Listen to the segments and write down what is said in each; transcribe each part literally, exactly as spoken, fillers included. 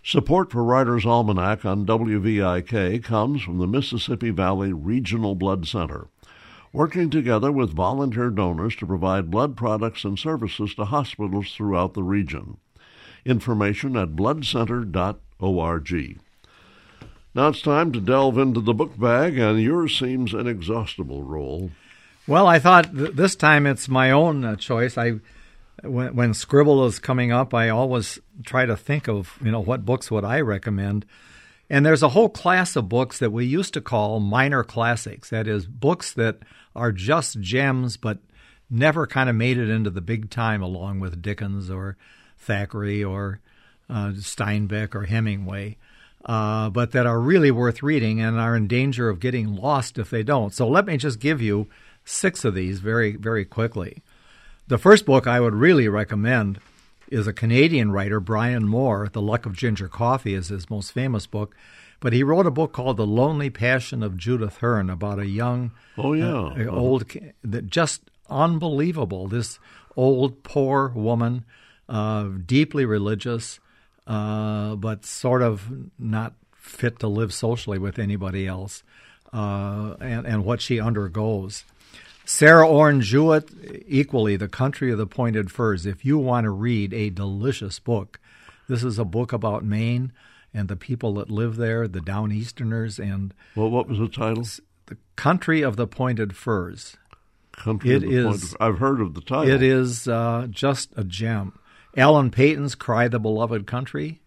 Support for Writer's Almanac on W V I K comes from the Mississippi Valley Regional Blood Center, working together with volunteer donors to provide blood products and services to hospitals throughout the region. Information at blood center dot org. Now it's time to delve into the book bag, and yours seems inexhaustible, Roll. Well, I thought th- this time it's my own uh, choice. I When, when Scribble is coming up, I always try to think of, you know, what books would I recommend. And there's a whole class of books that we used to call minor classics. That is, books that are just gems but never kind of made it into the big time, along with Dickens or Thackeray or uh, Steinbeck or Hemingway, uh, but that are really worth reading and are in danger of getting lost if they don't. So let me just give you six of these very, very quickly. The first book I would really recommend is a Canadian writer, Brian Moore. The Luck of Ginger Coffee is his most famous book. But he wrote a book called The Lonely Passion of Judith Hearn about a young, oh yeah, uh, old, that just unbelievable. This old, poor woman, uh, deeply religious, uh, but sort of not fit to live socially with anybody else, uh, and, and what she undergoes. Sarah Orne Jewett, equally, The Country of the Pointed Firs. If you want to read a delicious book, this is a book about Maine and the people that live there, the Downeasterners. And well, what was the title? The Country of the Pointed Firs. Country it of the is, Pointed Firs. I've heard of the title. It is uh, just a gem. Alan Paton's Cry the Beloved Country.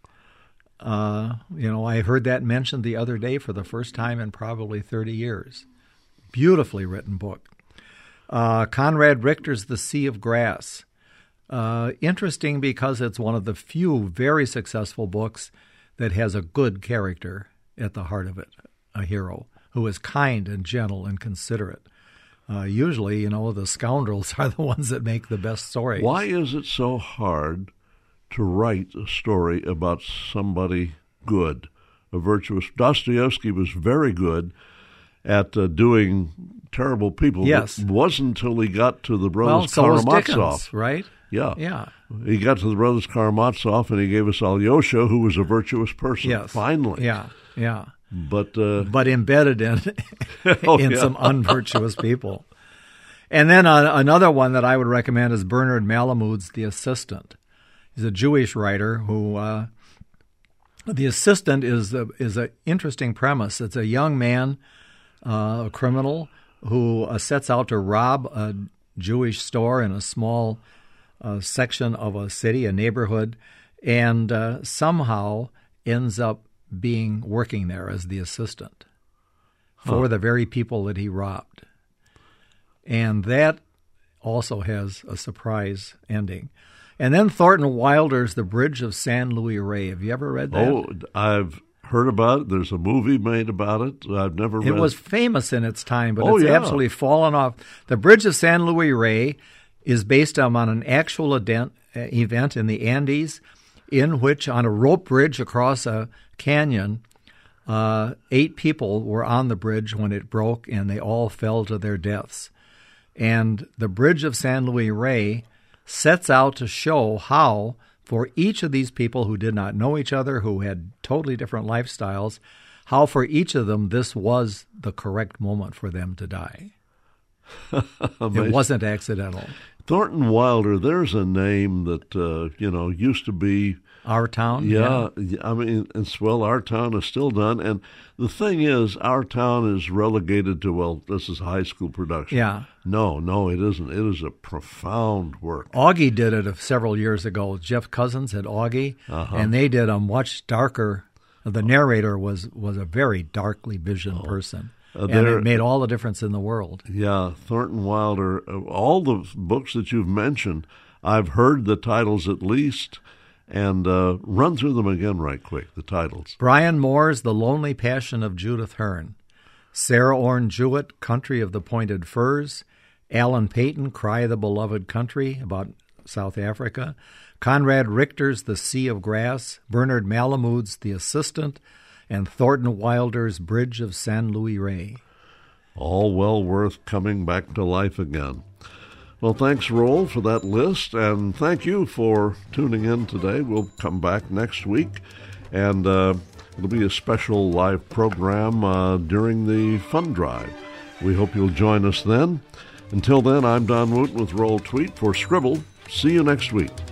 Uh, you know, I heard that mentioned the other day for the first time in probably thirty years. Beautifully written book. Uh, Conrad Richter's The Sea of Grass. Uh, interesting because it's one of the few very successful books that has a good character at the heart of it, a hero who is kind and gentle and considerate. Uh, usually, you know, the scoundrels are the ones that make the best stories. Why is it so hard to write a story about somebody good, a virtuous? Dostoevsky was very good at uh, doing terrible people. Yes. It wasn't until he got to the well, brothers so Karamazov. Was Dickens, right? Yeah. Yeah. He got to the brothers Karamazov, and he gave us Alyosha, who was a virtuous person, yes. finally. Yeah, yeah. But uh, but embedded in, oh, in yeah. some unvirtuous people. And then uh, another one that I would recommend is Bernard Malamud's The Assistant. He's a Jewish writer who... Uh, The Assistant is a, is an interesting premise. It's a young man, uh, a criminal, who uh, sets out to rob a Jewish store in a small uh, section of a city, a neighborhood, and uh, somehow ends up being working there as the assistant for huh. the very people that he robbed. And that also has a surprise ending. And then Thornton Wilder's The Bridge of San Luis Rey. Have you ever read that? Oh, I've heard about it. There's a movie made about it. I've never read it. It was famous in its time, but oh, it's yeah. absolutely fallen off. The Bridge of San Luis Rey is based on an actual event in the Andes in which, on a rope bridge across a canyon, uh, eight people were on the bridge when it broke, and they all fell to their deaths. And the Bridge of San Luis Rey sets out to show how, for each of these people who did not know each other, who had totally different lifestyles, how for each of them this was the correct moment for them to die. It wasn't accidental. Thornton Wilder, there's a name that, uh, you know, used to be... Our Town? Yeah, yeah. I mean, it's, well, Our Town is still done. And the thing is, Our Town is relegated to, well, this is a high school production. Yeah. No, no, it isn't. It is a profound work. Augie did it several years ago. Jeff Cousins had Augie, uh-huh. and they did a much darker... The narrator was, was a very darkly visioned oh. person. Uh, and it made all the difference in the world. Yeah, Thornton Wilder. All the books that you've mentioned, I've heard the titles at least, and uh, run through them again right quick, the titles. Brian Moore's The Lonely Passion of Judith Hearn. Sarah Orne Jewett, Country of the Pointed Firs. Alan Paton, Cry the Beloved Country, about South Africa. Conrad Richter's The Sea of Grass. Bernard Malamud's The Assistant. And Thornton Wilder's Bridge of San Luis Rey. All well worth coming back to life again. Well, thanks, Roll, for that list, and thank you for tuning in today. We'll come back next week And uh, it'll be a special live program uh, during the fund drive. We hope you'll join us then. Until then, I'm Don Wooten with Roll Tweet for Scribble. See you next week.